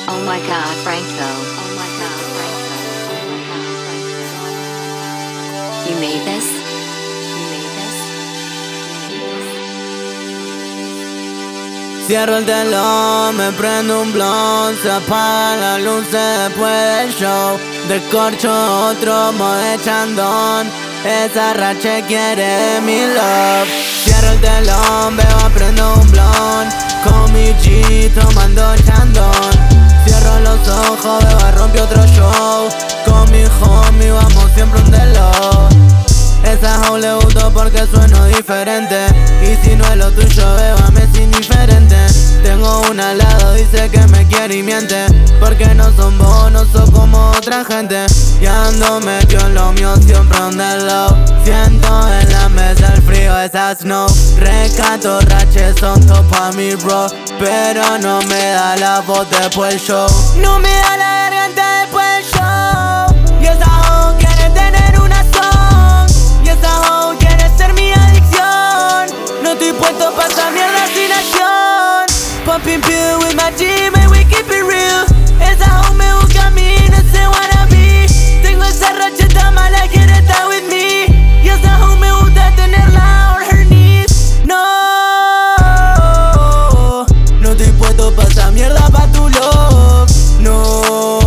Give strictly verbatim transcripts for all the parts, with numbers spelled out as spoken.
Oh my God, Franco. Oh my God, Franco. You made this? You made this? Cierro el telón, me prendo un blunt, se apaga la luz después del show. Descorcho otro modo chandón, esa rache quiere mi love. Cierro el telón, veo, prendo un blunt, con mi G tomando chandón. Cierro los ojos, veo, rompe otro show, con mi homie vamos siempre un delo. Esa house le gustó porque sueno diferente, y si no es lo tuyo, bébame, es indiferente. Tengo un al lado, dice que me quiere y miente, porque no son vos, no sos como otra gente. Y ando metido en lo mío, siempre on the low. Siento en la mesa el frío, esa snow. Rescato raches, son top pa' mi bro, pero no me da la voz después del show. No me da la garganta después del show. Y esa house quiere tener una song, y esa house quiere ser mi adicción. No estoy puesto pa' esa mierda sin acción. Pumping pill with my G, man, we keep it real. Esa house me busca a mí, no sé wanna be. Tengo esa racheta mala, quiere estar with me. Y esa house me gusta tenerla on her knees. No, no estoy puesto pa' esa mierda, pa' tu love. No,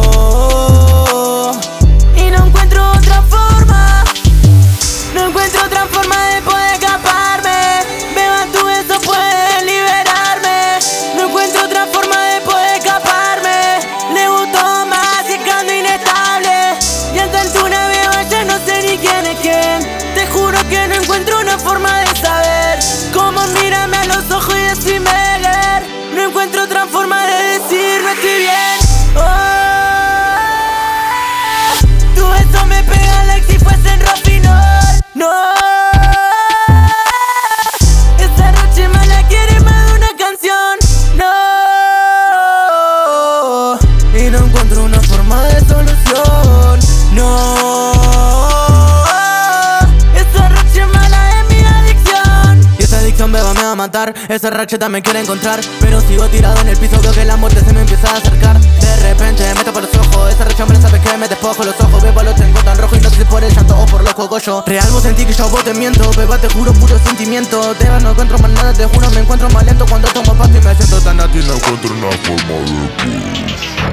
y no encuentro otra forma. No encuentro otra forma de poder escaparme. Beba tú, eso puede liberarme. No encuentro otra forma de poder escaparme. Le gustó más y es que ando inestable. Y a esta altura veo ya no sé ni quién es quién. Te juro que no encuentro una forma de saber cómo mírame a los ojos y decirme leer. No encuentro otra forma de decir no estoy bien. Oh, tu beso me pega like si fuese en Rofinol. No, esa noche mala quiere más de una canción. No, y no encuentro una forma de solución. No, esa racha mala es mi adicción. Y esa adicción beba me va a matar. Esa racheta me quiere encontrar, pero sigo tirado en el piso, veo que la muerte se me empieza a acercar. De repente me tapa los ojos, esa racha me la sabe que me despojo los ojos. Beba lo tengo tan rojo y no sé si por el llanto o por los cogollos. Real vos sentí que yo vos te miento, beba te juro puro sentimiento. Te no encuentro más nada, te juro me encuentro más lento cuando tomo pasto y me siento tan a ti. No encuentro una forma de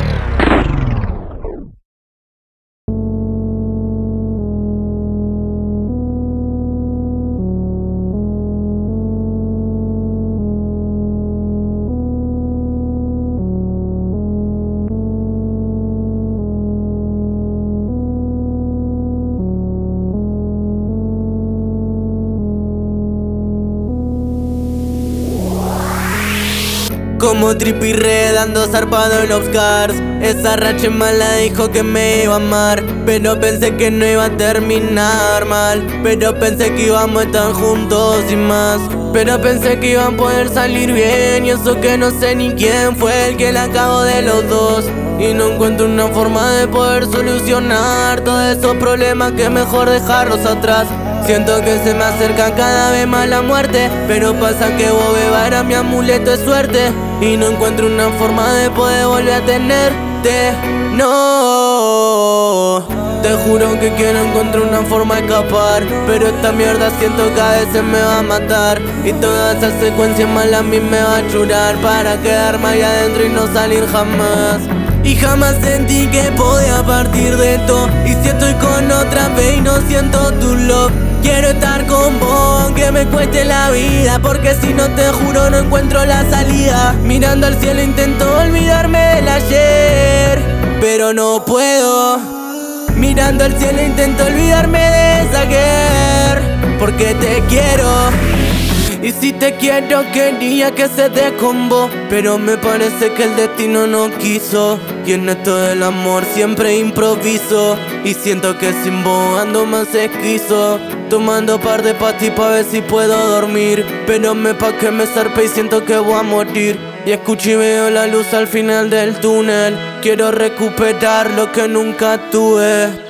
como Trippie Redd dando zarpado en los cars. Esa racha mala dijo que me iba a amar, pero pensé que no iba a terminar mal. Pero pensé que íbamos a estar juntos y más. Pero pensé que iban a poder salir bien, y eso que no sé ni quién fue el que la cagó de los dos. Y no encuentro una forma de poder solucionar todos esos problemas que es mejor dejarlos atrás. Siento que se me acerca cada vez más la muerte, pero pasa que vos, beba, era mi amuleto de suerte. Y no encuentro una forma de poder volver a tenerte. No, te juro que quiero encontrar una forma de escapar, pero esta mierda siento que a veces me va a matar. Y toda esa secuencia mala a mí me va a churar, para quedarme ahí adentro y no salir jamás. Y jamás sentí que podía partir de esto. Y si estoy con otra vez y no siento tu love, quiero estar con vos aunque me cueste la vida, porque si no te juro no encuentro la salida. Mirando al cielo intento olvidarme del ayer, pero no puedo. Mirando al cielo intento olvidarme de esa guerra, porque te quiero. Y si te quiero quería que se dé con vos, pero me parece que el destino no quiso. Y en esto del amor siempre improviso, y siento que sin vos ando más esquizo. Tomando par de pastis pa' ver si puedo dormir, pero me pa' que me zarpe y siento que voy a morir. Y escucho y veo la luz al final del túnel, quiero recuperar lo que nunca tuve.